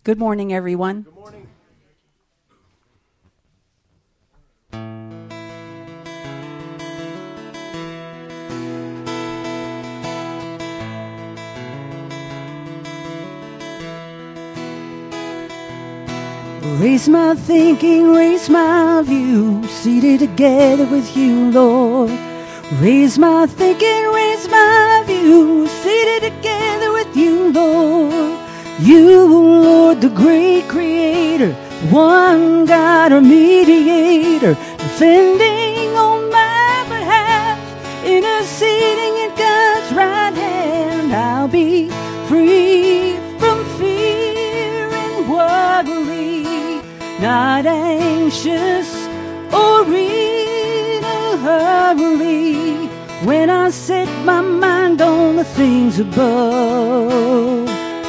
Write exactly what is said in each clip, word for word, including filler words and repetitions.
Good morning, everyone. Good morning. Raise my thinking, raise my view, seated together with you, Lord. Raise my thinking, raise my view, seated together with you, Lord. You, Lord, the great creator, one God, our mediator, defending on my behalf, interceding at God's right hand. I'll be free from fear and worry, not anxious or in a hurry, when I set my mind on the things above,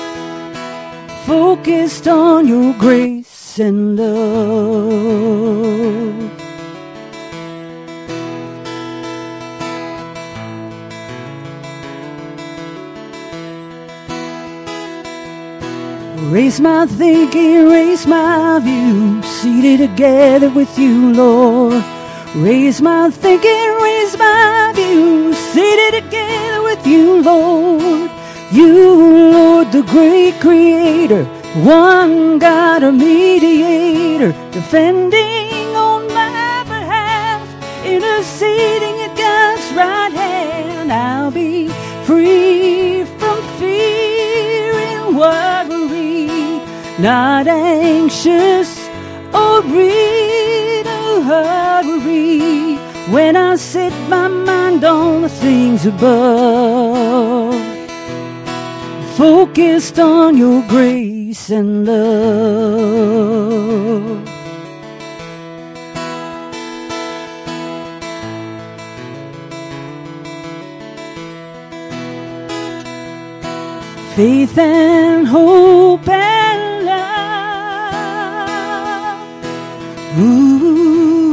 focused on your grace and love. Raise my thinking, raise my view, seated together with you, Lord. Raise my thinking, raise my view, seated together with you, Lord. You, Lord, the great creator, one God, a mediator, defending on my behalf, interceding at God's right hand. I'll be free from fear and worry, not anxious or in a hurry, when I set my mind on the things above, focused on your grace and love. Faith and hope and love. Ooh.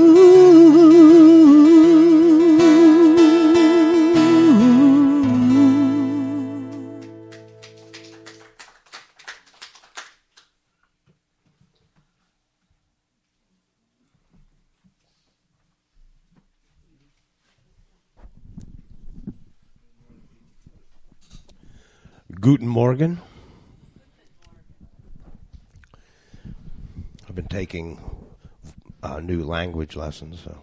Guten Morgen. I've been taking uh, new language lessons, so.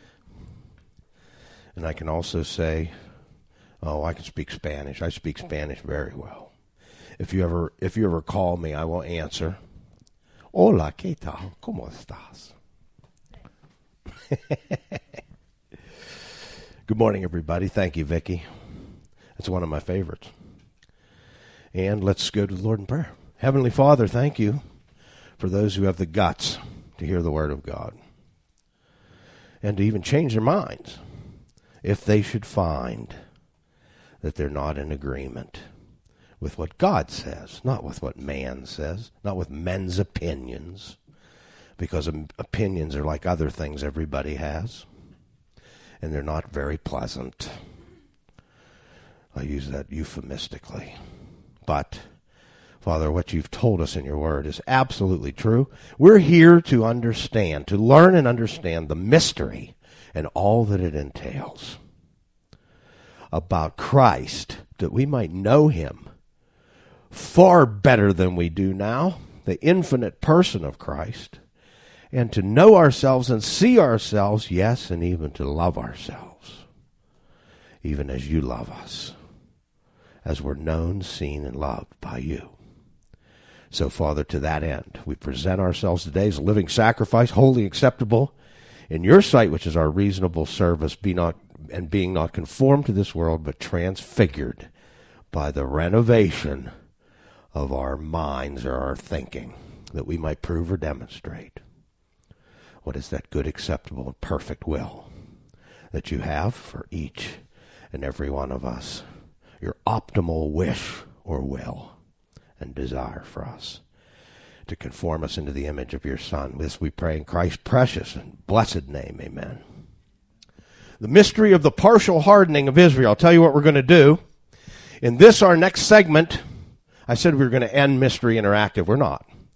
And I can also say, oh, I can speak Spanish. I speak Spanish very well. If you ever, if you ever call me, I will answer. Hola, ¿qué tal? ¿Cómo estás? Good morning, everybody. Thank you, Vicki. It's one of my favorites. And let's go to the Lord in prayer. Heavenly Father, thank you for those who have the guts to hear the word of God and to even change their minds if they should find that they're not in agreement with what God says, not with what man says, not with men's opinions, because opinions are like other things everybody has, and they're not very pleasant. I use that euphemistically. But, Father, what you've told us in your word is absolutely true. We're here to understand, to learn and understand the mystery and all that it entails about Christ, that we might know him far better than we do now, the infinite person of Christ, and to know ourselves and see ourselves, yes, and even to love ourselves, even as you love us, as we're known, seen, and loved by you. So, Father, to that end, we present ourselves today as a living sacrifice, wholly acceptable in your sight, which is our reasonable service, be not and being not conformed to this world, but transfigured by the renovation of our minds or our thinking, that we might prove or demonstrate what is that good, acceptable, and perfect will that you have for each and every one of us. Your optimal wish or will and desire for us, to conform us into the image of your Son. This we pray in Christ's precious and blessed name. Amen. The mystery of the partial hardening of Israel. I'll tell you what we're going to do. In this, our next segment, I said we were going to end Mystery Interactive. We're not.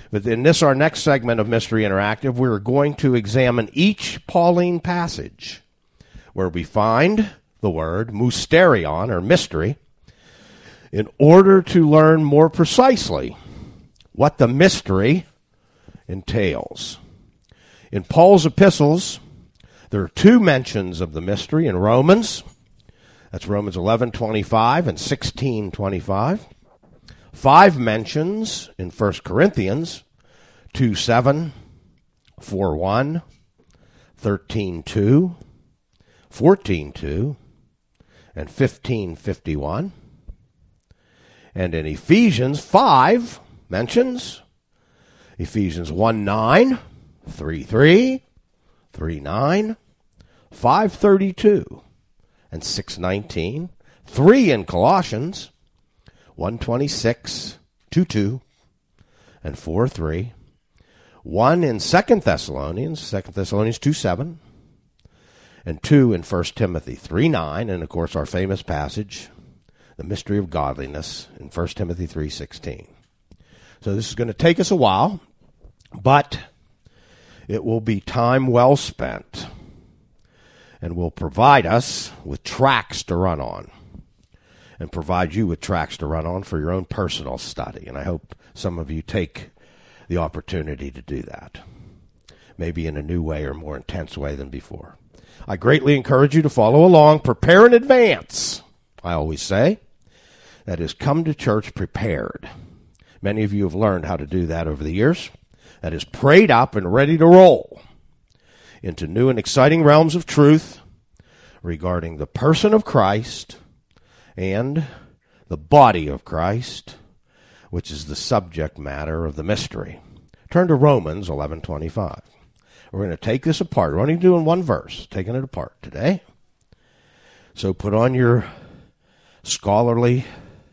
But in this, our next segment of Mystery Interactive, we're going to examine each Pauline passage where we find the word mysterion, or mystery, in order to learn more precisely what the mystery entails. In Paul's epistles, there are two mentions of the mystery in Romans. That's Romans eleven twenty-five and sixteen twenty-five. Five mentions in First Corinthians, two seven, four one, thirteen two, fourteen two, and fifteen fifty-one. And in Ephesians, five mentions. Ephesians one nine, three three, three nine, five thirty-two, and six nineteen. Three in Colossians, one twenty-six, two two, and four three. One in Second Thessalonians, Second Thessalonians two seven, and two in First Timothy three nine, and of course our famous passage, the mystery of godliness, in First Timothy three sixteen. So this is going to take us a while, but it will be time well spent and will provide us with tracks to run on and provide you with tracks to run on for your own personal study. And I hope some of you take the opportunity to do that, maybe in a new way or more intense way than before. I greatly encourage you to follow along. Prepare in advance, I always say. That is, come to church prepared. Many of you have learned how to do that over the years. That is, prayed up and ready to roll into new and exciting realms of truth regarding the person of Christ and the body of Christ, which is the subject matter of the mystery. Turn to Romans eleven twenty-five. We're going to take this apart. We're only doing one verse, taking it apart today. So put on your scholarly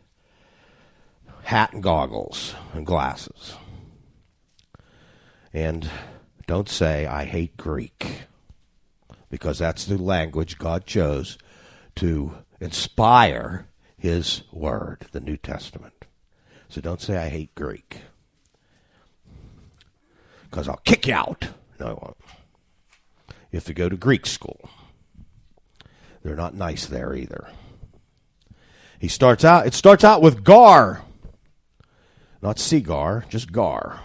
hat and goggles and glasses. And don't say, I hate Greek, because that's the language God chose to inspire his word, the New Testament. So don't say, I hate Greek, because I'll kick you out. No, I won't. You have to go to Greek school. They're not nice there either. He starts out, it starts out with gar, not cigar, just gar,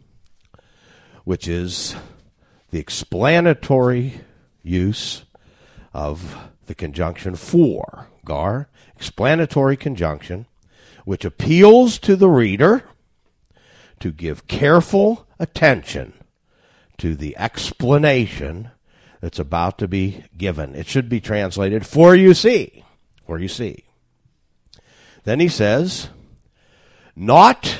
which is the explanatory use of the conjunction for. Gar, explanatory conjunction, which appeals to the reader to give careful attention to the explanation that's about to be given. It should be translated, for you see. For you see. Then he says, not,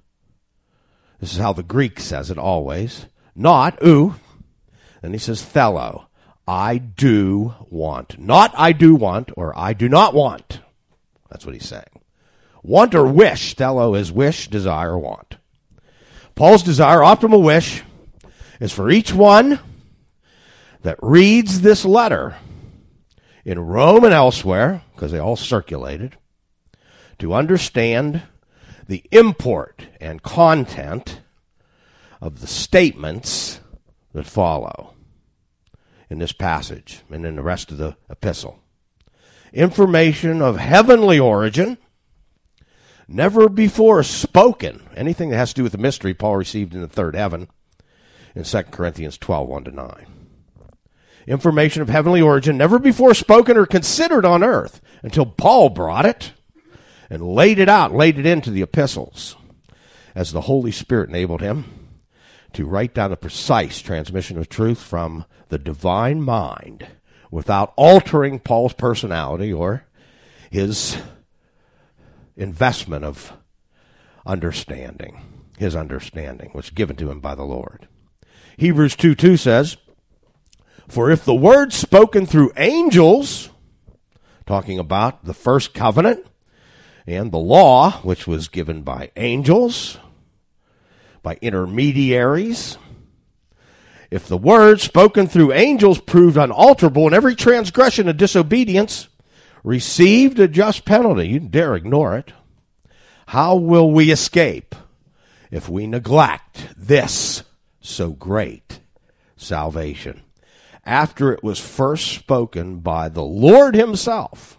this is how the Greek says it always, not, ou. Then he says, thelo, I do want. Not I do want, or I do not want. That's what he's saying. Want or wish. Thelo is wish, desire, want. Paul's desire, optimal wish, is for each one that reads this letter in Rome and elsewhere, because they all circulated, to understand the import and content of the statements that follow in this passage and in the rest of the epistle. Information of heavenly origin, never before spoken. Anything that has to do with the mystery Paul received in the third heaven in Second Corinthians twelve, one to nine. Information of heavenly origin, never before spoken or considered on earth until Paul brought it and laid it out, laid it into the epistles as the Holy Spirit enabled him to write down a precise transmission of truth from the divine mind without altering Paul's personality or his investment of understanding, his understanding, which is given to him by the Lord. Hebrews two two says, for if the word spoken through angels, talking about the first covenant and the law, which was given by angels, by intermediaries, if the word spoken through angels proved unalterable and every transgression and disobedience received a just penalty, you dare ignore it, how will we escape if we neglect this so great salvation, after it was first spoken by the Lord himself.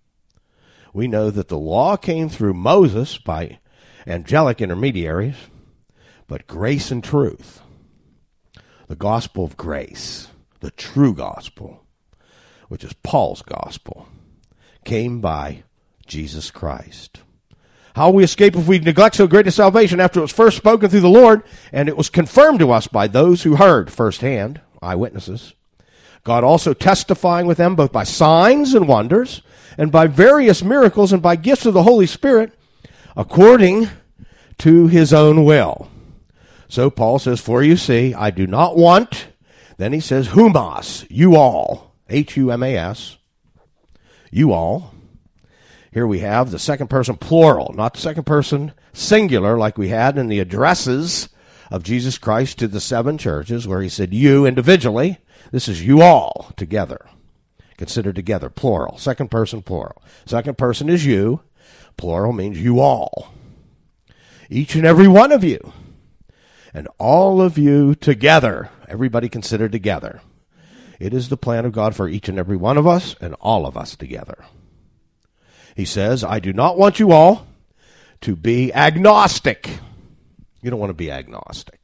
We know that the law came through Moses by angelic intermediaries, but grace and truth, the gospel of grace, the true gospel, which is Paul's gospel, came by Jesus Christ. How will we escape if we neglect so great a salvation after it was first spoken through the Lord, and it was confirmed to us by those who heard firsthand, eyewitnesses, God also testifying with them both by signs and wonders, and by various miracles, and by gifts of the Holy Spirit, according to his own will. So Paul says, for you see, I do not want, then he says, humas, you all, H U M A S, you all. Here we have the second person plural, not the second person singular like we had in the addresses of Jesus Christ to the seven churches, where he said you individually. This is you all together. Considered together, plural. Second person, plural. Second person is you. Plural means you all. Each and every one of you. And all of you together. Everybody considered together. It is the plan of God for each and every one of us and all of us together. He says, I do not want you all to be agnostic. You don't want to be agnostic.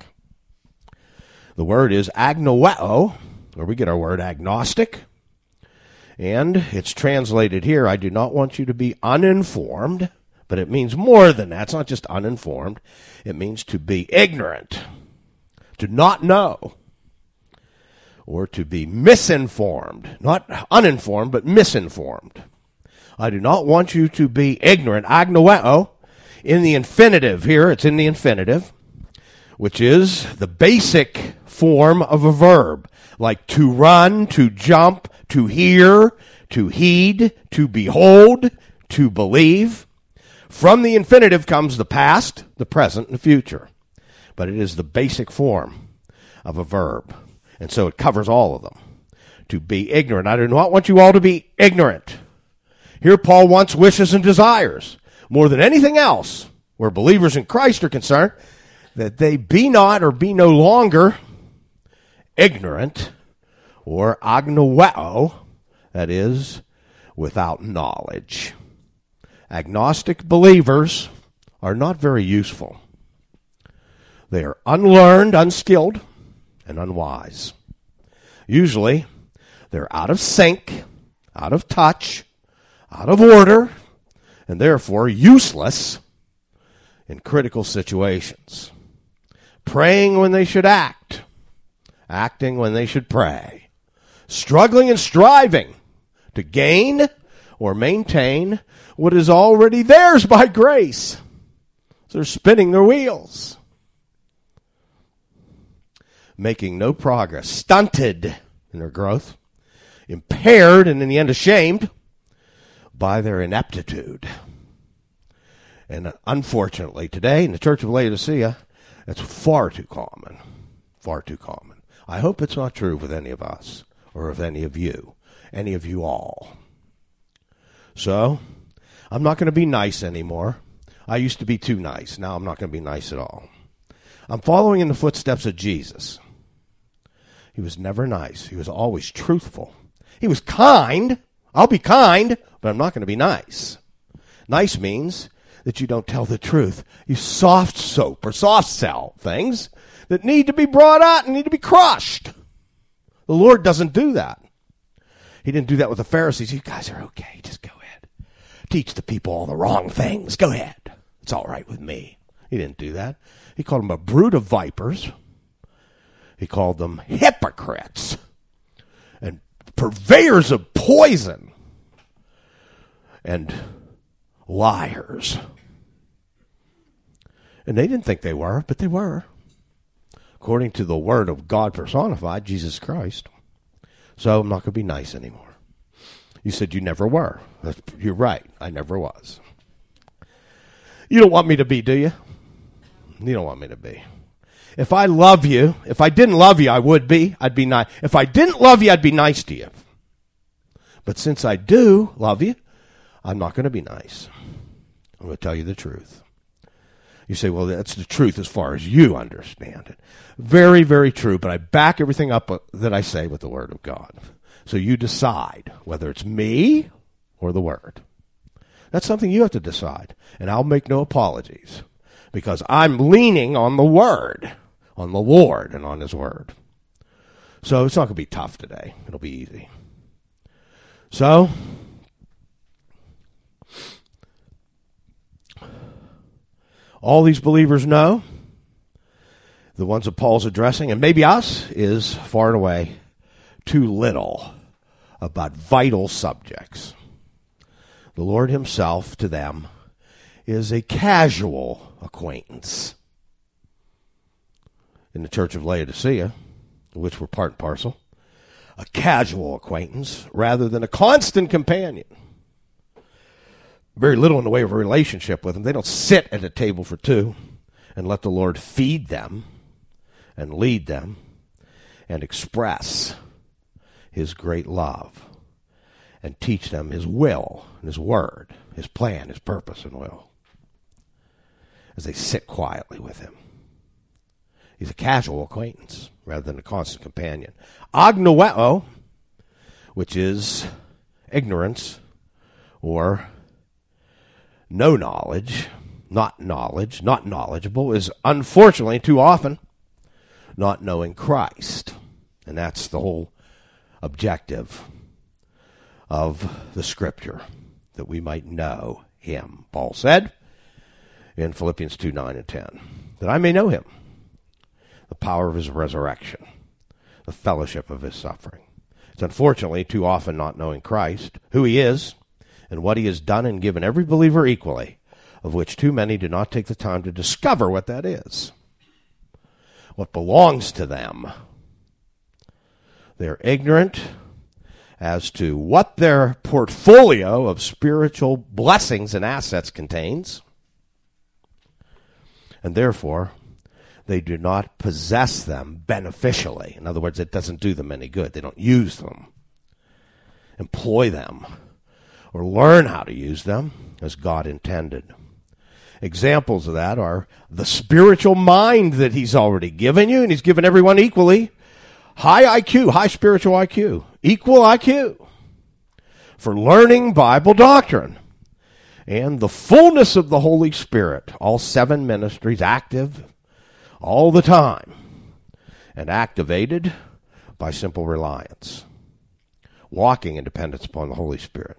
The word is agnoeo, where we get our word agnostic. And it's translated here, I do not want you to be uninformed, but it means more than that. It's not just uninformed. It means to be ignorant, to not know, or to be misinformed. Not uninformed, but misinformed. I do not want you to be ignorant. Agnoeo, in the infinitive here, it's in the infinitive, which is the basic form of a verb, like to run, to jump, to hear, to heed, to behold, to believe. From the infinitive comes the past, the present, and the future. But it is the basic form of a verb. And so it covers all of them. To be ignorant. I do not want you all to be ignorant. Here Paul wants wishes and desires, more than anything else, where believers in Christ are concerned, that they be not or be no longer ignorant, or agnoeo, that is, without knowledge. Agnostic believers are not very useful. They are unlearned, unskilled, and unwise. Usually, they're out of sync, out of touch, out of order, and therefore useless in critical situations. Praying when they should act, acting when they should pray, struggling and striving to gain or maintain what is already theirs by grace. So they're spinning their wheels, making no progress, stunted in their growth, impaired and in the end ashamed by their ineptitude. And unfortunately today in the Church of Laodicea, that's far too common, far too common. I hope it's not true with any of us or of any of you, any of you all. So, I'm not going to be nice anymore. I used to be too nice. Now I'm not going to be nice at all. I'm following in the footsteps of Jesus. He was never nice. He was always truthful. He was kind. I'll be kind, but I'm not going to be nice. Nice means that you don't tell the truth. You soft soap or soft sell things that need to be brought out and need to be crushed. The Lord doesn't do that. He didn't do that with the Pharisees. You guys are okay. Just go ahead. Teach the people all the wrong things. Go ahead. It's all right with me. He didn't do that. He called them a brood of vipers. He called them hypocrites and purveyors of poison and liars. And they didn't think they were, but they were. According to the Word of God personified, Jesus Christ. So I'm not going to be nice anymore. You said you never were. That's, you're right. I never was. You don't want me to be, do you? You don't want me to be. If I love you, if I didn't love you, I would be. I'd be nice. If I didn't love you, I'd be nice to you. But since I do love you, I'm not going to be nice. I'm going to tell you the truth. You say, well, that's the truth as far as you understand it. Very, very true, but I back everything up that I say with the Word of God. So you decide whether it's me or the Word. That's something you have to decide, and I'll make no apologies because I'm leaning on the Word, on the Lord and on His Word. So it's not going to be tough today. It'll be easy. So, all these believers know, the ones that Paul's addressing, and maybe us, is far and away too little about vital subjects. The Lord Himself, to them, is a casual acquaintance. In the church of Laodicea, which were part and parcel, a casual acquaintance rather than a constant companion. Very little in the way of a relationship with Him. They don't sit at a table for two and let the Lord feed them and lead them and express His great love and teach them His will and His word, His plan, His purpose and will as they sit quietly with Him. He's a casual acquaintance rather than a constant companion. Agnoeo, which is ignorance or no knowledge, not knowledge, not knowledgeable, is unfortunately too often not knowing Christ. And that's the whole objective of the Scripture, that we might know Him. Paul said in Philippians two, nine and ten, that I may know Him, the power of His resurrection, the fellowship of His suffering. It's unfortunately too often not knowing Christ, who He is, and what He has done and given every believer equally, of which too many do not take the time to discover what that is, what belongs to them. They're ignorant as to what their portfolio of spiritual blessings and assets contains, and therefore they do not possess them beneficially. In other words, it doesn't do them any good. They don't use them, employ them, or learn how to use them as God intended. Examples of that are the spiritual mind that He's already given you, and He's given everyone equally. High I Q, high spiritual I Q, equal I Q for learning Bible doctrine. And the fullness of the Holy Spirit, all seven ministries active all the time and activated by simple reliance, walking in dependence upon the Holy Spirit.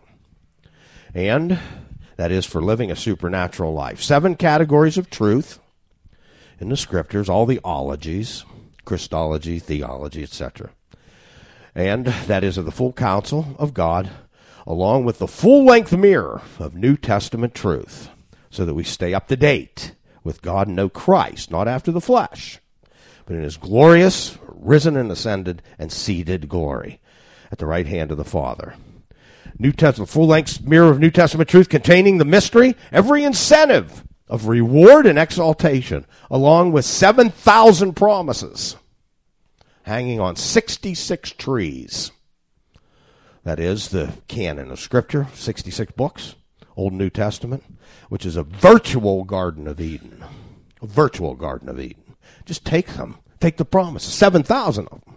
And that is for living a supernatural life. Seven categories of truth in the Scriptures, all the ologies, Christology, theology, et cetera. And that is of the full counsel of God, along with the full-length mirror of New Testament truth, so that we stay up to date with God and know Christ, not after the flesh, but in His glorious, risen and ascended, and seated glory at the right hand of the Father. New Testament, full-length mirror of New Testament truth containing the mystery, every incentive of reward and exaltation, along with seven thousand promises hanging on sixty-six trees. That is the canon of Scripture, sixty-six books, Old and New Testament, which is a virtual Garden of Eden. A virtual Garden of Eden. Just take them. Take the promises. seven thousand of them.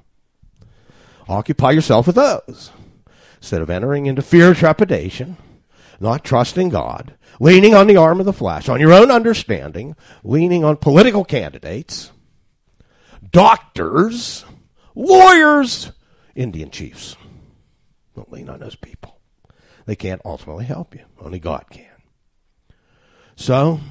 Occupy yourself with those. Instead of entering into fear and trepidation, not trusting God, leaning on the arm of the flesh, on your own understanding, leaning on political candidates, doctors, lawyers, Indian chiefs. Don't lean on those people. They can't ultimately help you. Only God can. So,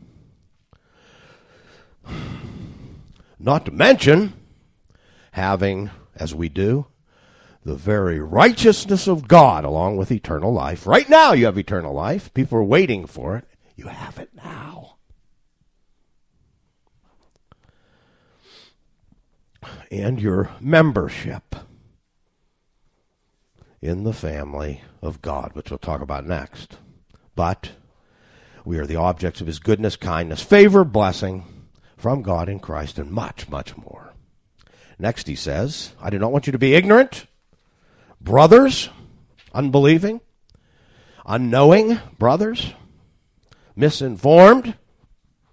not to mention having, as we do, the very righteousness of God along with eternal life. Right now you have eternal life. People are waiting for it. You have it now. And your membership in the family of God, which we'll talk about next. But we are the objects of His goodness, kindness, favor, blessing from God in Christ, and much, much more. Next he says, I do not want you to be ignorant, brothers, unbelieving, unknowing brothers, misinformed,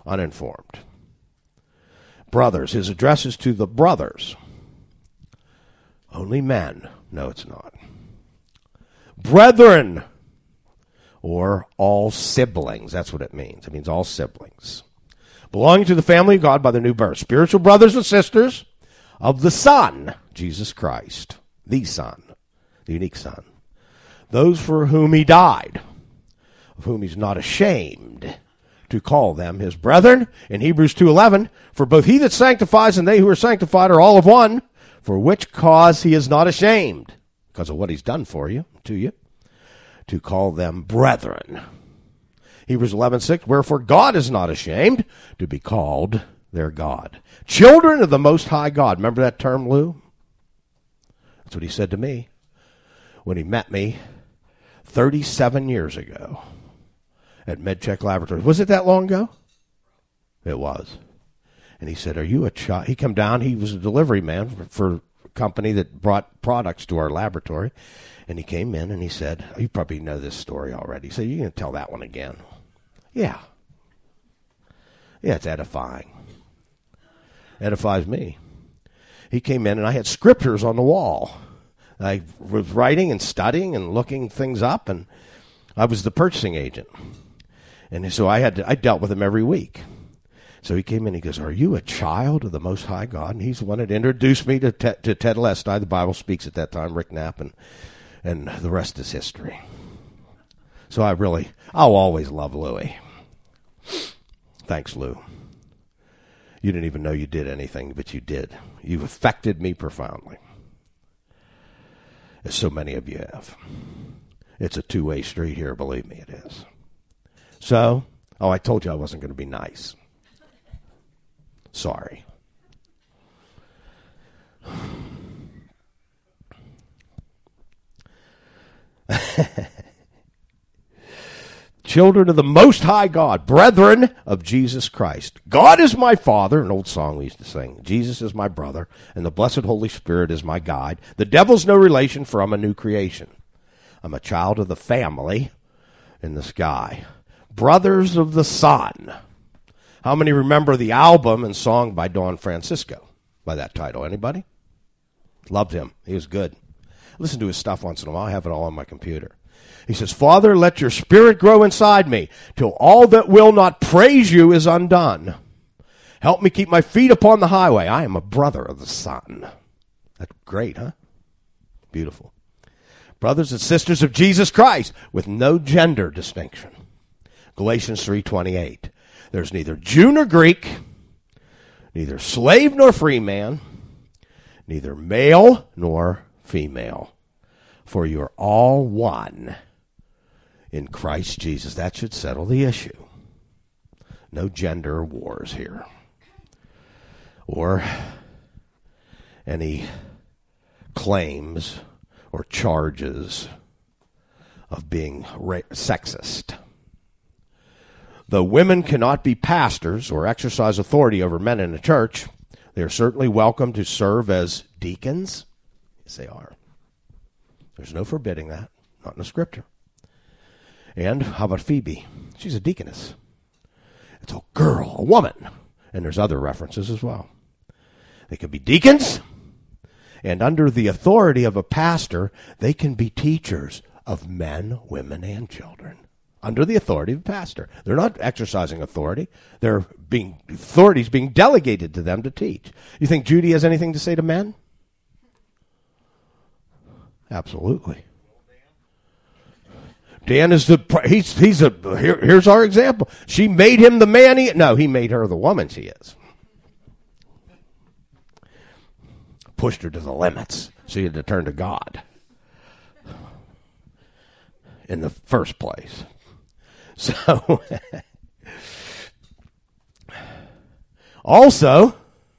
uninformed. Brothers, his address is to the brothers. Only men. No, it's not. Brethren, or all siblings. That's what it means. It means all siblings. Belonging to the family of God by the new birth. Spiritual brothers and sisters of the Son, Jesus Christ. The Son. The unique Son. Those for whom he died, of whom he's not ashamed to call them his brethren. In Hebrews two eleven, for both he that sanctifies and they who are sanctified are all of one, for which cause he is not ashamed, because of what he's done for you, to you, to call them brethren. Hebrews eleven six, wherefore God is not ashamed to be called their God. Children of the Most High God. Remember that term, Lou? That's what he said to me when he met me thirty-seven years ago at MedCheck Laboratories. Was it that long ago? It was. And he said, are you a child? He come down. He was a delivery man for, for a company that brought products to our laboratory. And he came in and he said, you probably know this story already. He said, you're going to tell that one again. Yeah. Yeah, it's edifying. Edifies me. He came in and I had scriptures on the wall. I was writing and studying and looking things up, and I was the purchasing agent. And so I had to, I dealt with him every week. So he came in and he goes, are you a child of the Most High God? And he's the one that introduced me to, te- to Ted Lestai. The Bible Speaks at that time, Rick Knapp, and, and the rest is history. So I really, I'll always love Louie. Thanks, Lou. You didn't even know you did anything, but you did. You've affected me profoundly, as so many of you have. It's a two-way street here, believe me, it is. So, oh, I told you I wasn't going to be nice. Sorry. Children of the Most High God, brethren of Jesus Christ. God is my Father, an old song we used to sing. Jesus is my brother, and the blessed Holy Spirit is my guide. The devil's no relation, for I'm a new creation. I'm a child of the family in the sky. Brothers of the Son. How many remember the album and song by Don Francisco by that title? Anybody? Loved him. He was good. Listen to his stuff once in a while. I have it all on my computer. He says, Father, let your spirit grow inside me till all that will not praise you is undone. Help me keep my feet upon the highway. I am a brother of the Son. That's great, huh? Beautiful. Brothers and sisters of Jesus Christ with no gender distinction. Galatians three twenty-eight. There's neither Jew nor Greek, neither slave nor free man, neither male nor female, for you are all one in Christ Jesus. That should settle the issue. No gender wars here, or any claims or charges of being ra- sexist. Though women cannot be pastors or exercise authority over men in the church, they are certainly welcome to serve as deacons. Yes, they are. There's no forbidding that, not in the scripture. And how about Phoebe? She's a deaconess. It's a girl, a woman. And there's other references as well. They could be deacons, and under the authority of a pastor, they can be teachers of men, women, and children. Under the authority of a pastor. They're not exercising authority. They're being, authority's being delegated to them to teach. You think Judy has anything to say to men? Absolutely. Dan is the, he's, he's a, here, here's our example. She made him the man he, no, he made her the woman she is. Pushed her to the limits. She had to turn to God in the first place. So, also,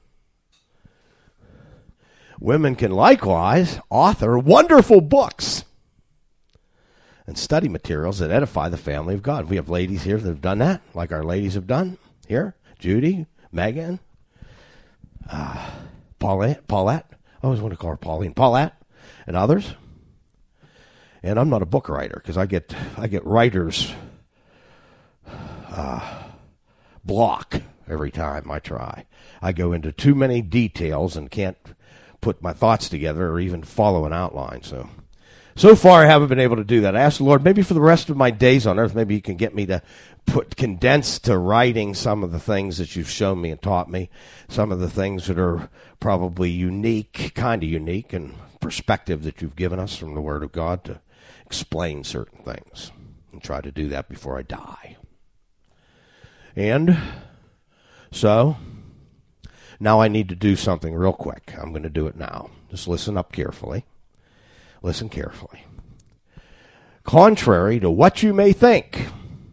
women can likewise author wonderful books and study materials that edify the family of God. We have ladies here that have done that, like our ladies have done here. Judy, Megan, uh, Paulette, Paulette. I always want to call her Pauline, Paulette, and others. And I'm not a book writer because I get I get writers' uh, block every time I try. I go into too many details and can't put my thoughts together or even follow an outline. So, so far I haven't been able to do that. I asked the Lord, maybe for the rest of my days on earth, maybe you can get me to put condense to writing some of the things that you've shown me and taught me, some of the things that are probably unique, kind of unique, and perspective that you've given us from the Word of God to explain certain things, and try to do that before I die. And so now I need to do something real quick. I'm going to do it now. Just listen up carefully. Listen carefully. Contrary to what you may think,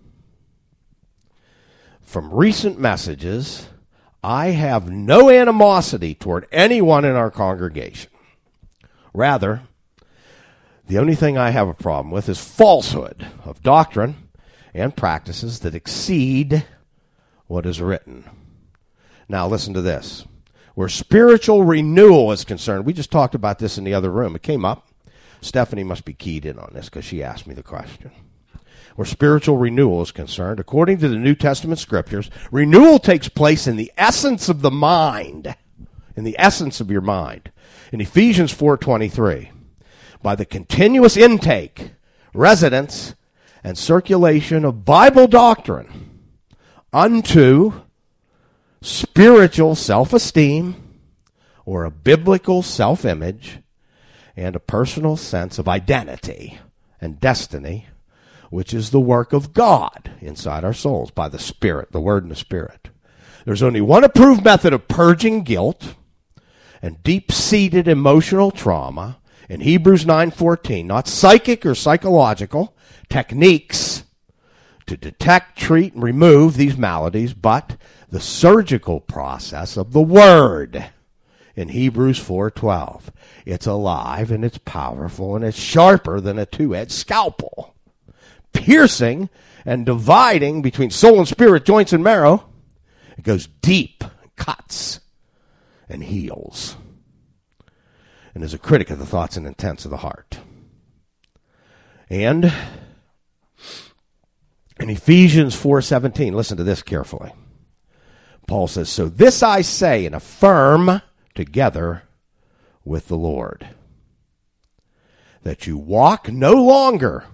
from recent messages, I have no animosity toward anyone in our congregation. Rather, the only thing I have a problem with is falsehood of doctrine and practices that exceed what is written. Now listen to this. Where spiritual renewal is concerned, we just talked about this in the other room. It came up. Stephanie must be keyed in on this because she asked me the question. Where spiritual renewal is concerned, according to the New Testament scriptures, renewal takes place in the essence of the mind, in the essence of your mind. In Ephesians four twenty-three, by the continuous intake, residence, and circulation of Bible doctrine unto spiritual self-esteem or a biblical self-image and a personal sense of identity and destiny, which is the work of God inside our souls by the Spirit, the Word and the Spirit. There's only one approved method of purging guilt and deep-seated emotional trauma in Hebrews nine fourteen, not psychic or psychological techniques to detect, treat, and remove these maladies, but the surgical process of the Word in Hebrews four twelve. It's alive and it's powerful and it's sharper than a two-edged scalpel, piercing and dividing between soul and spirit, joints and marrow. It goes deep, cuts, and heals, and is a critic of the thoughts and intents of the heart. And in Ephesians four seventeen, listen to this carefully. Paul says, so this I say and affirm together with the Lord, that you walk no longer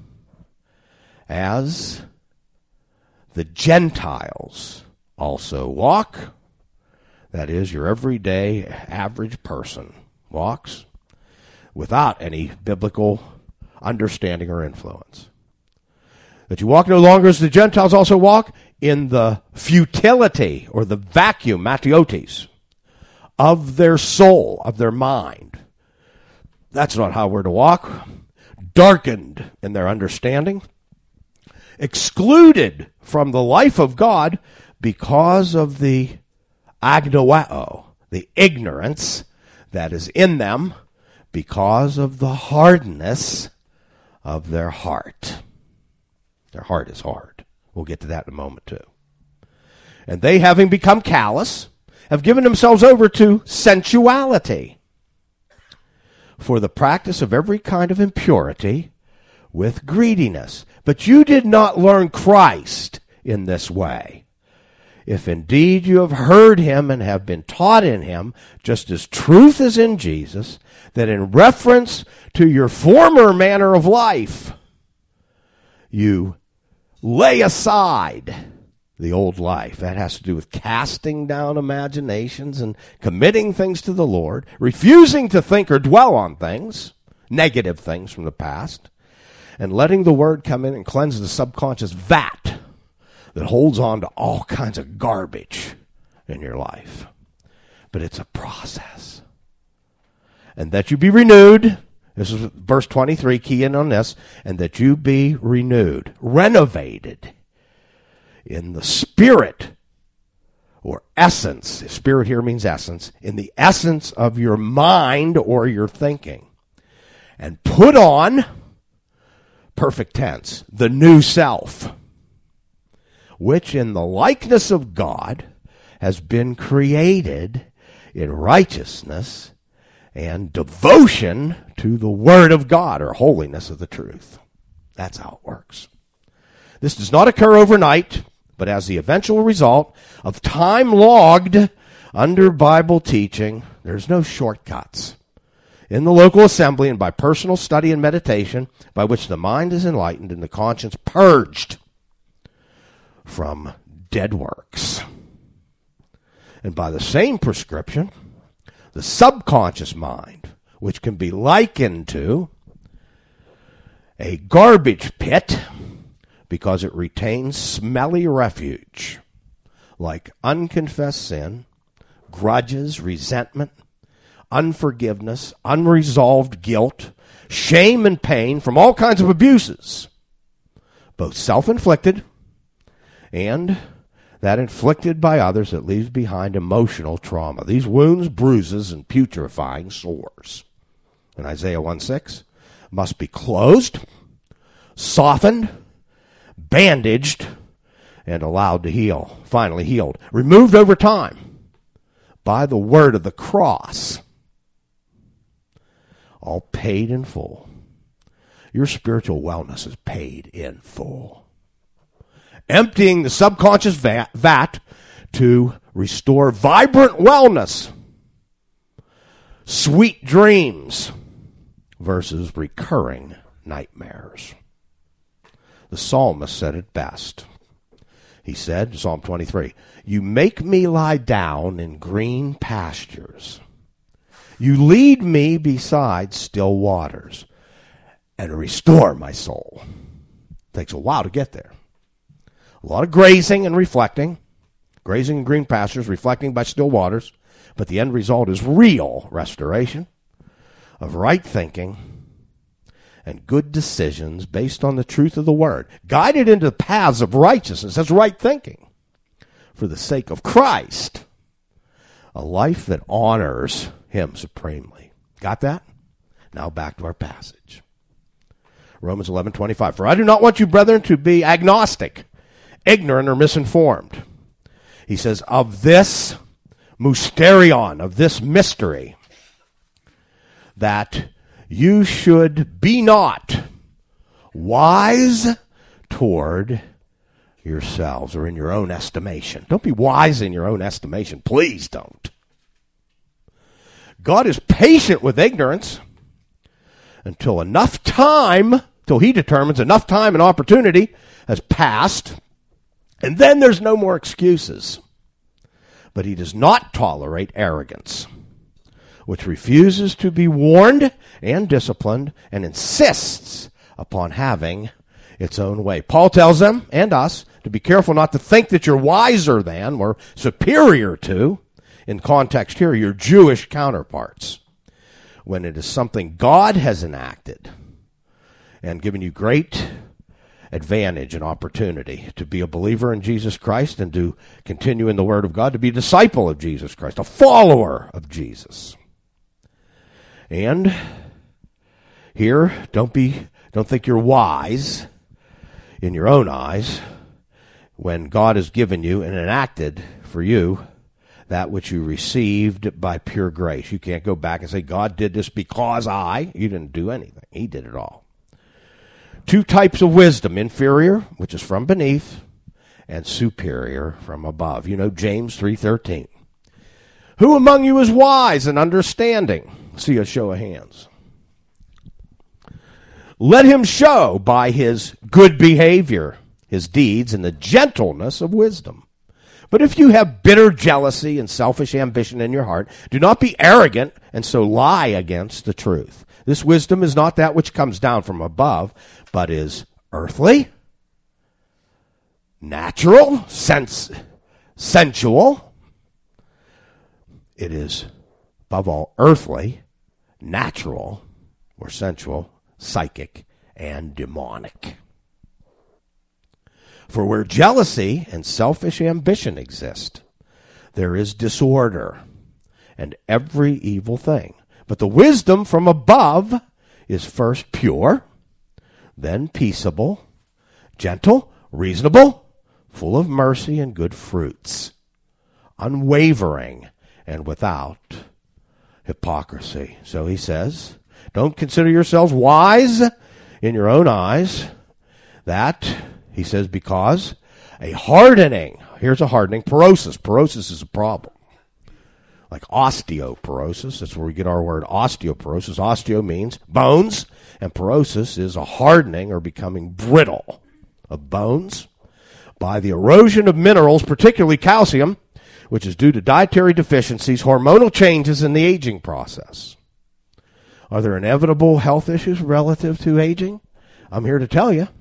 as the Gentiles also walk. That is, your everyday average person walks without any biblical understanding or influence. That you walk no longer as the Gentiles also walk, in the futility or the vacuum, matiotes, of their soul, of their mind. That's not how we're to walk. Darkened in their understanding, excluded from the life of God because of the agnoeo, the ignorance that is in them because of the hardness of their heart. Their heart is hard. We'll get to that in a moment too. And they, having become callous, have given themselves over to sensuality for the practice of every kind of impurity with greediness. But you did not learn Christ in this way. If indeed you have heard him and have been taught in him, just as truth is in Jesus, that in reference to your former manner of life, you lay aside the old life. That has to do with casting down imaginations and committing things to the Lord, refusing to think or dwell on things, negative things from the past, and letting the Word come in and cleanse the subconscious vat that holds on to all kinds of garbage in your life. But it's a process. And that you be renewed. This is verse twenty-three, key in on this. And that you be renewed, renovated in the spirit or essence. Spirit here means essence. In the essence of your mind or your thinking. And put on, perfect tense, the new self, which in the likeness of God has been created in righteousness and devotion to the Word of God, or holiness of the truth. That's how it works. This does not occur overnight. but as the eventual result of time logged under Bible teaching. There's no shortcuts. In the local assembly and by personal study and meditation, by which the mind is enlightened and the conscience purged from dead works. And by the same prescription, the subconscious mind, which can be likened to a garbage pit because it retains smelly refuge, like unconfessed sin, grudges, resentment, unforgiveness, unresolved guilt, shame and pain from all kinds of abuses, both self-inflicted and that inflicted by others that leaves behind emotional trauma. These wounds, bruises, and putrefying sores, in Isaiah one six, must be closed, softened, bandaged, and allowed to heal, finally healed, removed over time by the word of the cross, all paid in full. Your spiritual wellness is paid in full. Emptying the subconscious vat, vat to restore vibrant wellness, sweet dreams versus recurring nightmares. The psalmist said it best. He said, Psalm twenty-three, "You make me lie down in green pastures. You lead me beside still waters and restore my soul." It takes a while to get there. A lot of grazing and reflecting, grazing in green pastures, reflecting by still waters, but the end result is real restoration of right thinking and good decisions based on the truth of the word, guided into the paths of righteousness. That's right thinking for the sake of Christ, a life that honors him supremely. Got that? Now back to our passage. Romans eleven twenty-five. "For I do not want you, brethren, to be agnostic, ignorant, or misinformed." He says, of this mysterion, of this mystery, that you should be not wise toward yourselves, or in your own estimation. Don't be wise in your own estimation. Please don't. God is patient with ignorance until enough time, till he determines enough time and opportunity has passed, and then there's no more excuses. But he does not tolerate arrogance, which refuses to be warned and disciplined and insists upon having its own way. Paul tells them, and us, to be careful not to think that you're wiser than or superior to, in context here, your Jewish counterparts, when it is something God has enacted and given you great advantage and opportunity to be a believer in Jesus Christ and to continue in the Word of God, to be a disciple of Jesus Christ, a follower of Jesus. And here, don't be, don't think you're wise in your own eyes when God has given you and enacted for you that which you received by pure grace. You can't go back and say, God did this because I. You didn't do anything. He did it all. Two types of wisdom: inferior, which is from beneath, and superior, from above. You know James three thirteen. Who among you is wise and understanding? See a show of hands. Let him show by his good behavior, his deeds, and the gentleness of wisdom. But if you have bitter jealousy and selfish ambition in your heart, do not be arrogant and so lie against the truth. This wisdom is not that which comes down from above, but is earthly, natural, sense, sensual. It is, above all, earthly, natural, or sensual, psychic, and demonic. For where jealousy and selfish ambition exist, there is disorder and every evil thing. But the wisdom from above is first pure, then peaceable, gentle, reasonable, full of mercy and good fruits, unwavering and without hypocrisy. So he says, don't consider yourselves wise in your own eyes. That, he says, because A hardening. Here's a hardening. Porosis. Porosis is a problem. Like osteoporosis. That's where we get our word osteoporosis. Osteo means bones, and porosis is a hardening or becoming brittle of bones by the erosion of minerals, particularly calcium, which is due to dietary deficiencies, hormonal changes in the aging process. Are there inevitable health issues relative to aging? I'm here to tell you.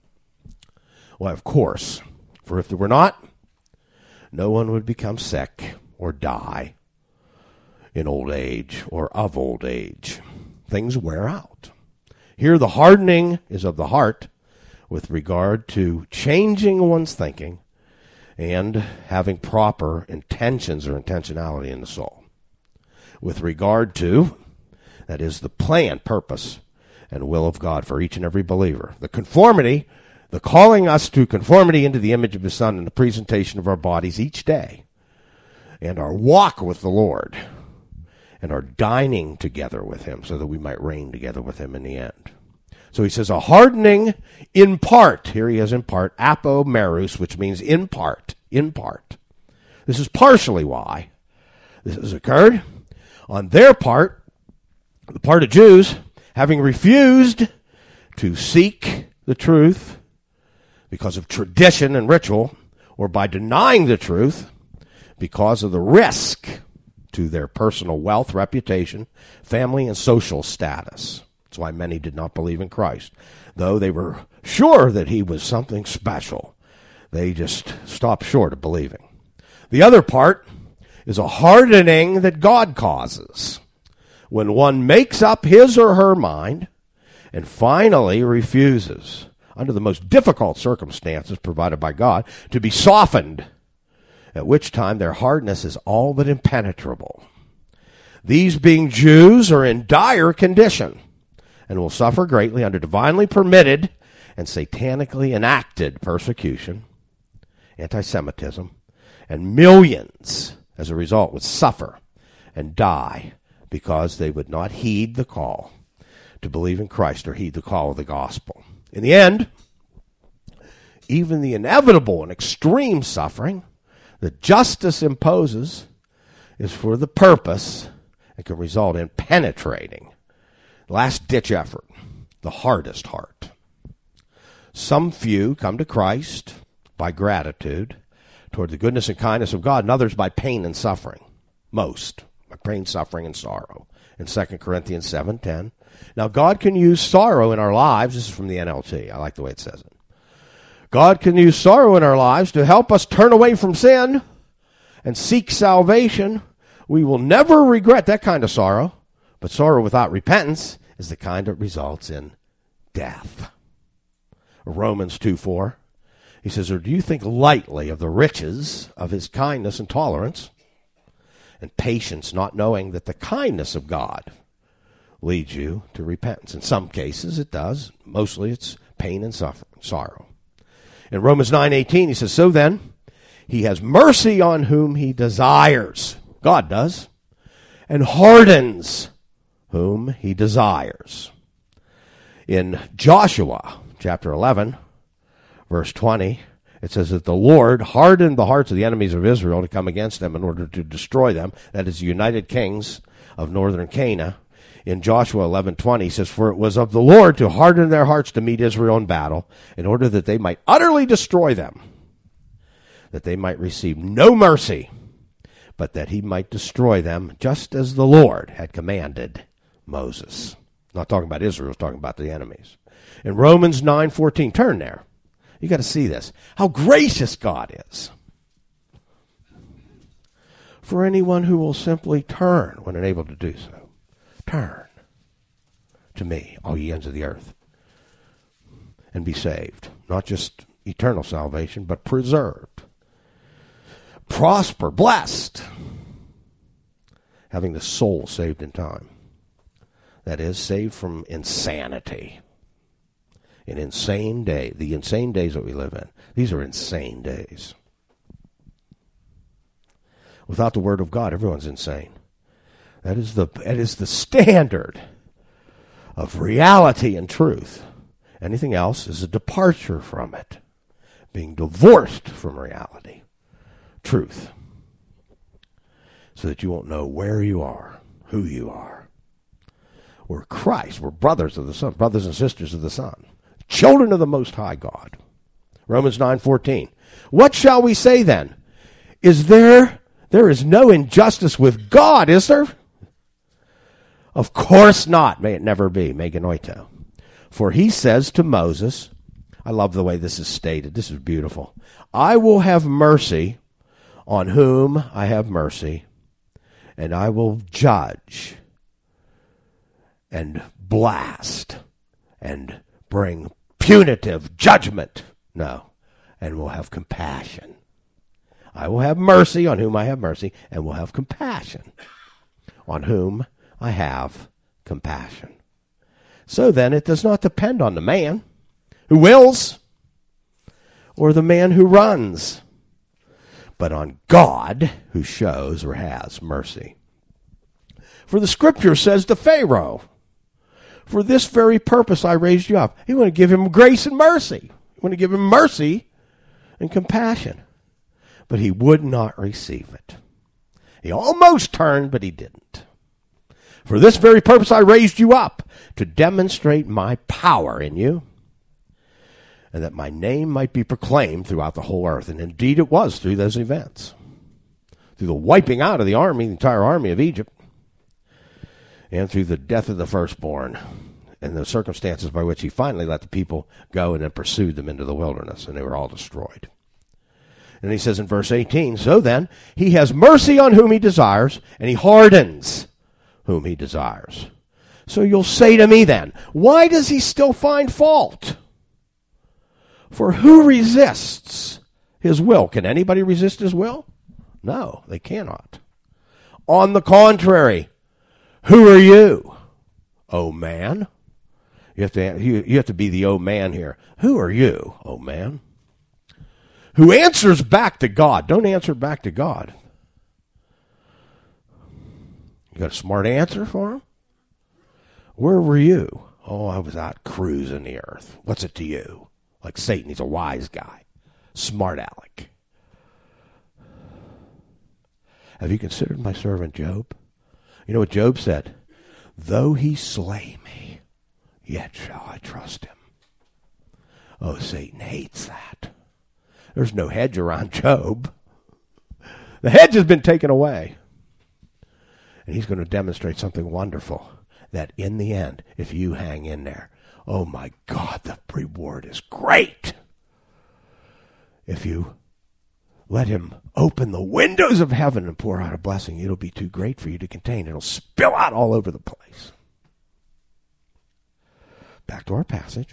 Well, of course. For if there were not, no one would become sick or die in old age or of old age. Things wear out. Here the hardening is of the heart with regard to changing one's thinking and having proper intentions or intentionality in the soul. With regard to, that is the plan, purpose, and will of God for each and every believer. The conformity, the calling us to conformity into the image of His Son and the presentation of our bodies each day, and our walk with the Lord, and our dining together with Him so that we might reign together with Him in the end. So he says, a hardening in part. Here he is in part, apomerus, which means in part, in part. This is partially why this has occurred. On their part, the part of Jews, having refused to seek the truth because of tradition and ritual, or by denying the truth because of the risk to their personal wealth, reputation, family, and social status. That's why many did not believe in Christ. Though they were sure that He was something special, they just stopped short of believing. The other part is a hardening that God causes when one makes up his or her mind and finally refuses, under the most difficult circumstances provided by God, to be softened, at which time their hardness is all but impenetrable. These, being Jews, are in dire condition and will suffer greatly under divinely permitted and satanically enacted persecution, anti-Semitism, and millions, as a result, would suffer and die because they would not heed the call to believe in Christ or heed the call of the gospel. In the end, even the inevitable and extreme suffering that justice imposes is for the purpose and can result in penetrating, last-ditch effort, the hardest heart. Some few come to Christ by gratitude toward the goodness and kindness of God, and others by pain and suffering. Most by pain, suffering, and sorrow. In Second Corinthians seven ten. Now, God can use sorrow in our lives. This is from the N L T. I like the way it says it. God can use sorrow in our lives to help us turn away from sin and seek salvation. We will never regret that kind of sorrow, but sorrow without repentance is the kind that results in death. Romans two four. He says, or do you think lightly of the riches of His kindness and tolerance and patience, not knowing that the kindness of God leads you to repentance? In some cases it does. Mostly it's pain and suffering, sorrow. In Romans nine eighteen, he says, so then, He has mercy on whom He desires. God does. And hardens whom He desires. In Joshua chapter eleven, verse twenty, it says that the Lord hardened the hearts of the enemies of Israel to come against them in order to destroy them. That is the United Kings of northern Canaan. In Joshua eleven twenty, he says, for it was of the Lord to harden their hearts to meet Israel in battle, in order that they might utterly destroy them, that they might receive no mercy, but that He might destroy them, just as the Lord had commanded Moses. Not talking about Israel, it's talking about the enemies. In Romans nine fourteen, turn there. You got to see this. How gracious God is for anyone who will simply turn when unable to do so. Turn to me, all ye ends of the earth, and be saved. Not just eternal salvation, but preserved. Prosper, blessed, having the soul saved in time. That is, saved from insanity. An insane day. The insane days that we live in. These are insane days. Without the Word of God, everyone's insane. That is the that is the standard of reality and truth. Anything else is a departure from it. being divorced from reality, truth, so that you won't know where you are, who you are. We're Christ. We're brothers of the Son, brothers and sisters of the Son, children of the Most High God. Romans nine fourteen. What shall we say then? Is there, there is no injustice with God, is there? Of course not. May it never be. Meganoito. For he says to Moses, I love the way this is stated. This is beautiful. I will have mercy on whom I have mercy, and I will judge and blast and bring punitive judgment. No, and will have compassion. I will have mercy on whom I have mercy, and will have compassion on whom I have compassion. So then, it does not depend on the man who wills or the man who runs, but on God who shows or has mercy. For the scripture says to Pharaoh, for this very purpose I raised you up. You want to give him grace and mercy. You want to give him mercy and compassion. But he would not receive it. He almost turned, but he didn't. For this very purpose I raised you up, to demonstrate my power in you, and that my name might be proclaimed throughout the whole earth. And indeed it was through those events. Through the wiping out of the army, the entire army of Egypt, and through the death of the firstborn, and the circumstances by which he finally let the people go and then pursued them into the wilderness, and they were all destroyed. And he says in verse eighteen, so then, he has mercy on whom he desires, and he hardens whom he desires. So you'll say to me then, why does he still find fault? For who resists his will? Can anybody resist his will? No, they cannot. On the contrary, who are you, O man? You have to, you, you have to be the O man here. Who are you, O man? Who answers back to God. Don't answer back to God. You got a smart answer for him? Where were you? Oh, I was out cruising the earth. What's it to you? Like Satan, he's a wise guy. Smart aleck. Have you considered my servant Job? You know what Job said? Though he slay me, yet shall I trust him. Oh, Satan hates that. There's no hedge around Job. The hedge has been taken away. And he's going to demonstrate something wonderful. That in the end, if you hang in there, oh my God, the reward is great. If you let him open the windows of heaven and pour out a blessing, it'll be too great for you to contain. It'll spill out all over the place. Back to our passage.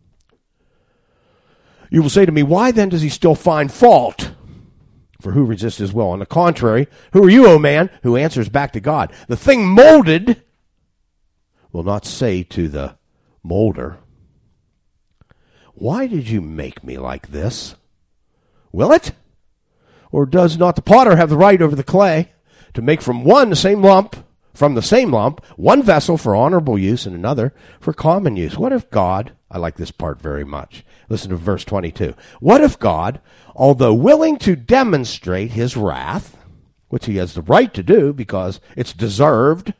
You will say to me, why then does he still find fault? For who resists his will? On the contrary, who are you, O man, who answers back to God? The thing molded will not say to the molder, why did you make me like this? Will it? Or does not the potter have the right over the clay to make from one the same lump, from the same lump, one vessel for honorable use and another for common use? What if God, I like this part very much. Listen to verse twenty-two. What if God, although willing to demonstrate his wrath, which he has the right to do because it's deserved,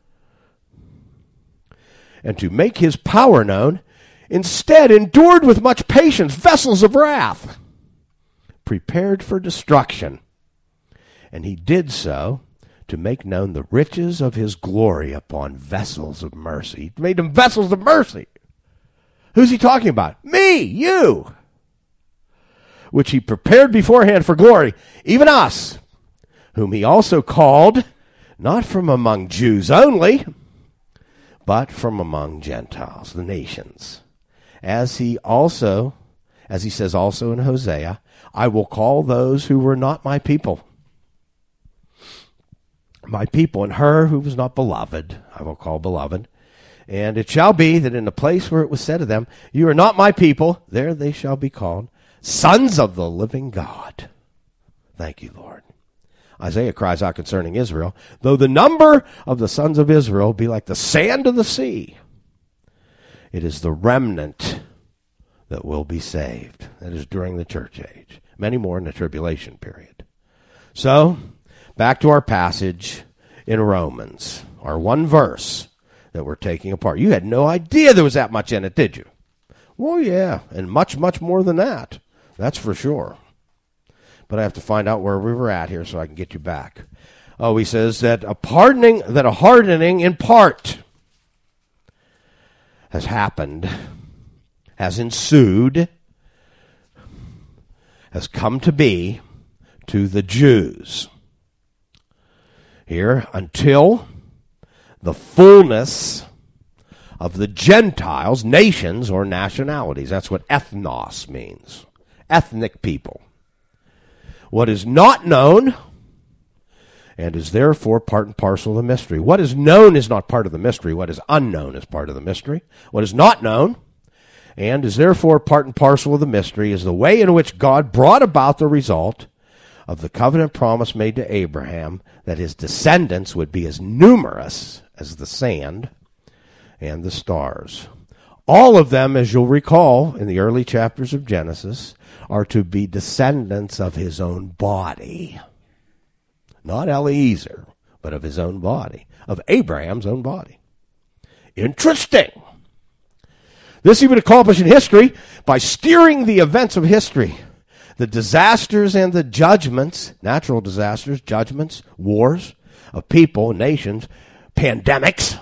and to make his power known, instead endured with much patience vessels of wrath, prepared for destruction. And he did so to make known the riches of his glory upon vessels of mercy. He made them vessels of mercy. Who's he talking about? Me, you. Which he prepared beforehand for glory, even us, whom he also called, not from among Jews only, but from among Gentiles, the nations. As he also, as he says also in Hosea, I will call those who were not my people, my people, and her who was not beloved, I will call beloved. And it shall be that in the place where it was said of them, you are not my people, there they shall be called sons of the living God. Thank you, Lord. Isaiah cries out concerning Israel, though the number of the sons of Israel be like the sand of the sea, it is the remnant that will be saved. That is during the church age. Many more in the tribulation period. So, back to our passage in Romans, our one verse that we're taking apart. You had no idea there was that much in it, did you? Well, yeah, and much, much more than that. That's for sure. But I have to find out where we were at here so I can get you back. Oh, he says that a pardoning, that a hardening in part has happened, has ensued, has come to be to the Jews. Here, until the fullness of the Gentiles, nations or nationalities. That's what ethnos means. Ethnic people. What is not known and is therefore part and parcel of the mystery. What is known is not part of the mystery. What is unknown is part of the mystery. What is not known and is therefore part and parcel of the mystery is the way in which God brought about the result of the covenant promise made to Abraham that his descendants would be as numerous as the sand and the stars. All of them, as you'll recall in the early chapters of Genesis, are to be descendants of his own body. Not Eliezer, but of his own body, of Abraham's own body. Interesting. This he would accomplish in history by steering the events of history, the disasters and the judgments, natural disasters, judgments, wars of people, nations, pandemics,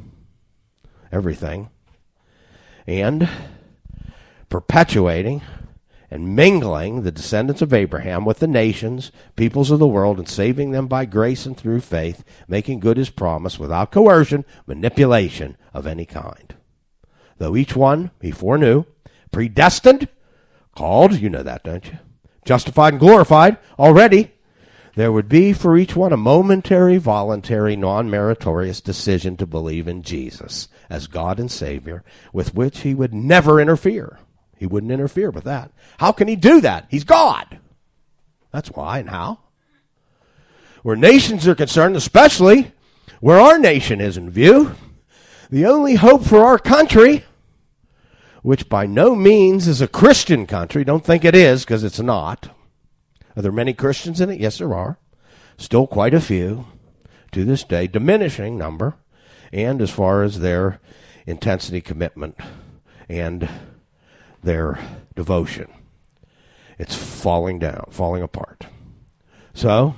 everything, and perpetuating and mingling the descendants of Abraham with the nations, peoples of the world, and saving them by grace and through faith, making good his promise without coercion, manipulation of any kind. Though each one he foreknew, predestined, called, you know that, don't you? Justified and glorified already, there would be for each one a momentary, voluntary, non-meritorious decision to believe in Jesus as God and Savior, with which he would never interfere. He wouldn't interfere with that. How can he do that? He's God. That's why and how. Where nations are concerned, especially where our nation is in view, the only hope for our country, which by no means is a Christian country, don't think it is because it's not. Are there many Christians in it? Yes, there are. Still quite a few to this day, diminishing number, and as far as their intensity, commitment, and their devotion. It's falling down, falling apart. So,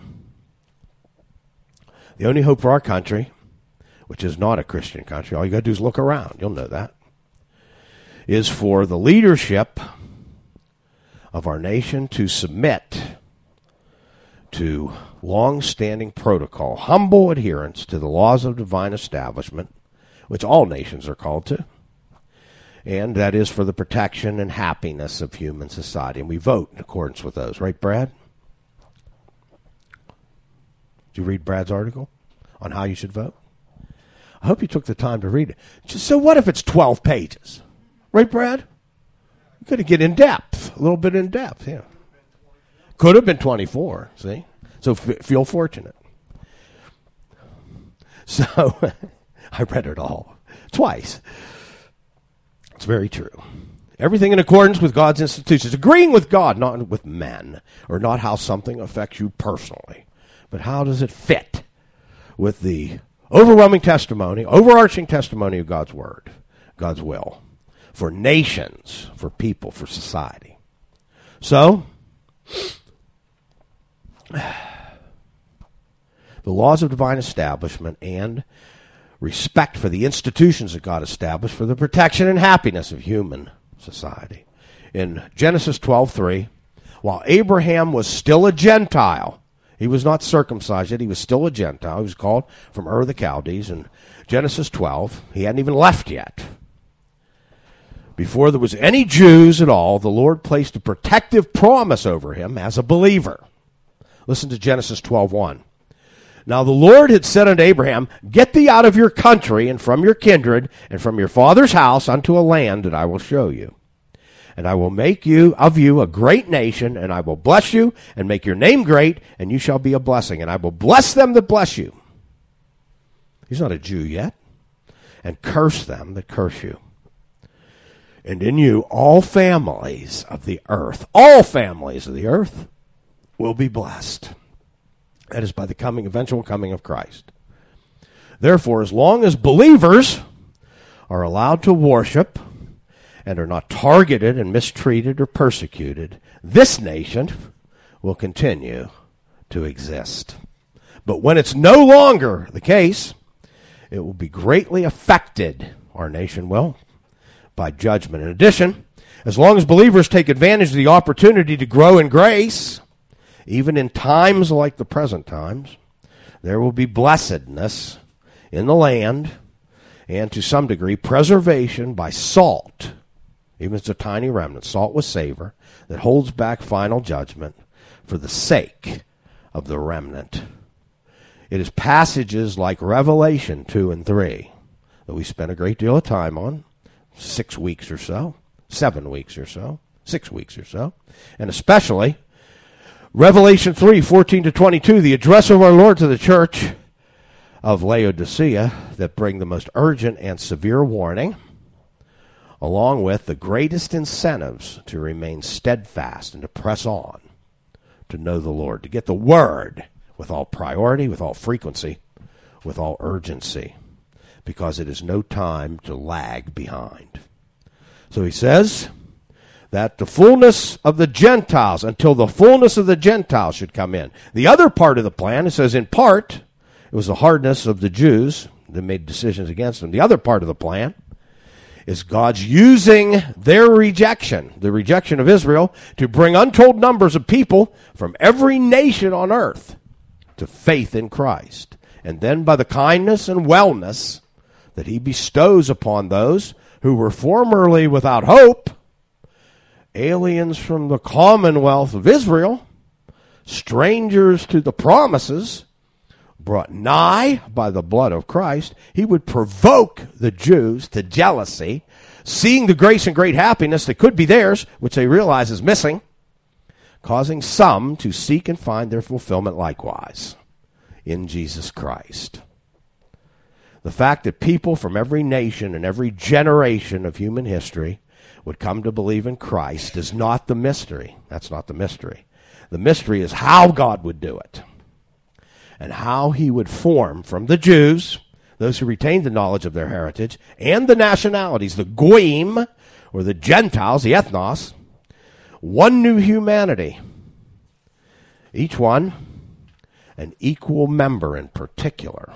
the only hope for our country, which is not a Christian country, all you got to do is look around, you'll know that, is for the leadership of our nation to submit to long-standing protocol, humble adherence to the laws of divine establishment, which all nations are called to, and that is for the protection and happiness of human society. And we vote in accordance with those. Right, Brad? Did you read Brad's article on how you should vote? I hope you took the time to read it. Just, so what if it's twelve pages? Right, Brad? You could have get in depth, a little bit in depth, yeah. Could have been twenty-four, see? So f- feel fortunate. So I read it all twice. It's very true. Everything in accordance with God's institutions, agreeing with God, not with men, or not how something affects you personally, but how does it fit with the overwhelming testimony, overarching testimony of God's word, God's will, for nations, for people, for society. So, the laws of divine establishment and respect for the institutions that God established for the protection and happiness of human society. In Genesis twelve three, while Abraham was still a Gentile, he was not circumcised yet, he was still a Gentile. He was called from Ur of the Chaldees in Genesis twelve. He hadn't even left yet. Before there was any Jews at all, the Lord placed a protective promise over him as a believer. Listen to Genesis twelve one. Now the Lord had said unto Abraham, get thee out of your country and from your kindred and from your father's house unto a land that I will show you. And I will make you of you a great nation, and I will bless you and make your name great, and you shall be a blessing. And I will bless them that bless you. He's not a Jew yet. And curse them that curse you. And in you, all families of the earth, all families of the earth will be blessed. That is by the coming, eventual coming of Christ. Therefore, as long as believers are allowed to worship and are not targeted and mistreated or persecuted, this nation will continue to exist. But when it's no longer the case, it will be greatly affected, our nation will, by judgment. In addition, as long as believers take advantage of the opportunity to grow in grace, even in times like the present times, there will be blessedness in the land and, to some degree, preservation by salt. Even if it's a tiny remnant, salt with savor that holds back final judgment for the sake of the remnant. It is passages like Revelation two and three that we spent a great deal of time on, six weeks or so, seven weeks or so, six weeks or so, and especially Revelation three, fourteen to twenty-two, the address of our Lord to the church of Laodicea, that bring the most urgent and severe warning, along with the greatest incentives to remain steadfast and to press on, to know the Lord, to get the word with all priority, with all frequency, with all urgency, because it is no time to lag behind. So he says that the fullness of the Gentiles, until the fullness of the Gentiles should come in. The other part of the plan, it says in part, it was the hardness of the Jews that made decisions against them. The other part of the plan is God's using their rejection, the rejection of Israel, to bring untold numbers of people from every nation on earth to faith in Christ. And then by the kindness and wellness that he bestows upon those who were formerly without hope, aliens from the commonwealth of Israel, strangers to the promises, brought nigh by the blood of Christ, he would provoke the Jews to jealousy, seeing the grace and great happiness that could be theirs, which they realize is missing, causing some to seek and find their fulfillment likewise in Jesus Christ. The fact that people from every nation and every generation of human history would come to believe in Christ is not the mystery. That's not the mystery. The mystery is how God would do it, and how he would form from the Jews, those who retained the knowledge of their heritage, and the nationalities, the Goyim, or the Gentiles, the ethnos, one new humanity, each one an equal member in particular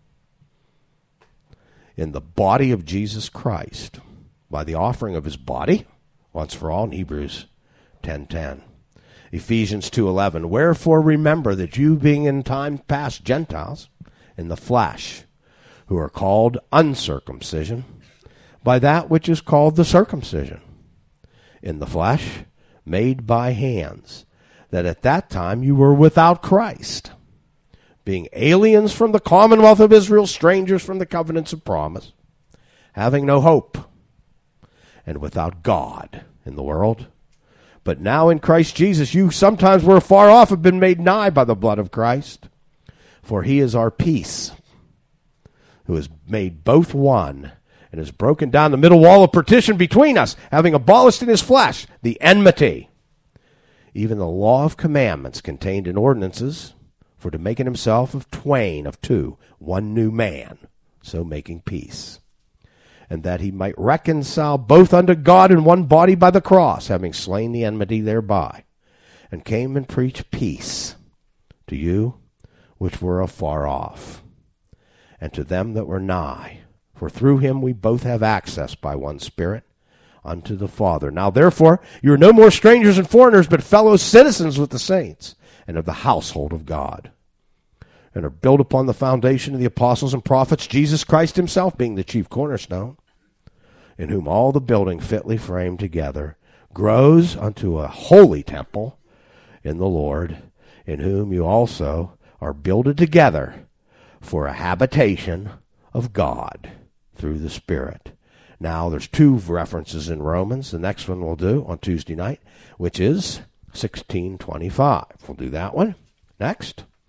in the body of Jesus Christ by the offering of his body once for all in Hebrews ten ten. Ephesians two eleven, wherefore remember that you being in time past Gentiles in the flesh, who are called uncircumcision by that which is called the circumcision in the flesh, made by hands, that at that time you were without Christ, being aliens from the commonwealth of Israel, strangers from the covenants of promise, having no hope, and without God in the world. But now in Christ Jesus, you sometimes were far off, have been made nigh by the blood of Christ. For he is our peace, who has made both one, and has broken down the middle wall of partition between us, having abolished in his flesh the enmity, even the law of commandments contained in ordinances, for to make in himself of twain, of two, one new man, so making peace. And that he might reconcile both unto God in one body by the cross, having slain the enmity thereby, and came and preached peace to you which were afar off, and to them that were nigh. For through him we both have access by one Spirit unto the Father. Now therefore you are no more strangers and foreigners, but fellow citizens with the saints, and of the household of God, and are built upon the foundation of the apostles and prophets, Jesus Christ himself being the chief cornerstone, in whom all the building fitly framed together grows unto a holy temple in the Lord, in whom you also are builded together for a habitation of God through the Spirit. Now there's two references in Romans. The next one we'll do on Tuesday night, which is sixteen twenty-five. We'll do that one next.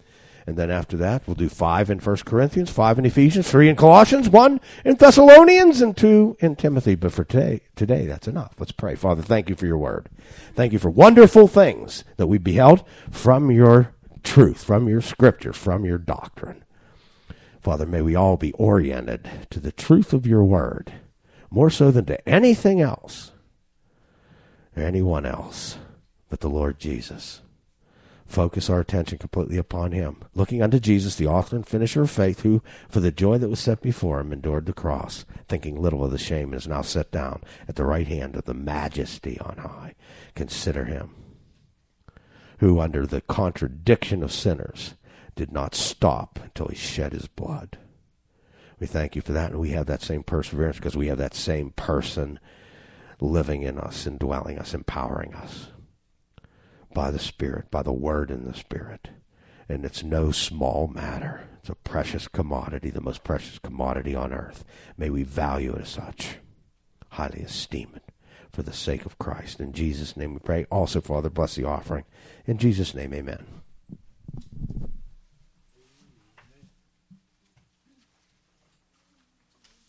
And then after that, we'll do five in First Corinthians, five in Ephesians, three in Colossians, one in Thessalonians, and two in Timothy. But for today, today, that's enough. Let's pray. Father, thank you for your word. Thank you for wonderful things that we beheld from your truth, from your scripture, from your doctrine. Father, may we all be oriented to the truth of your word, more so than to anything else, or anyone else but the Lord Jesus. Focus our attention completely upon him, looking unto Jesus, the author and finisher of faith, who, for the joy that was set before him, endured the cross, thinking little of the shame, and is now set down at the right hand of the majesty on high. Consider him, who under the contradiction of sinners did not stop until he shed his blood. We thank you for that, and we have that same perseverance because we have that same person living in us, indwelling us, empowering us by the Spirit, by the Word in the Spirit. And it's no small matter. It's a precious commodity, the most precious commodity on earth. May we value it as such, highly esteem it for the sake of Christ. In Jesus' name we pray. Also, Father, bless the offering. In Jesus' name, amen.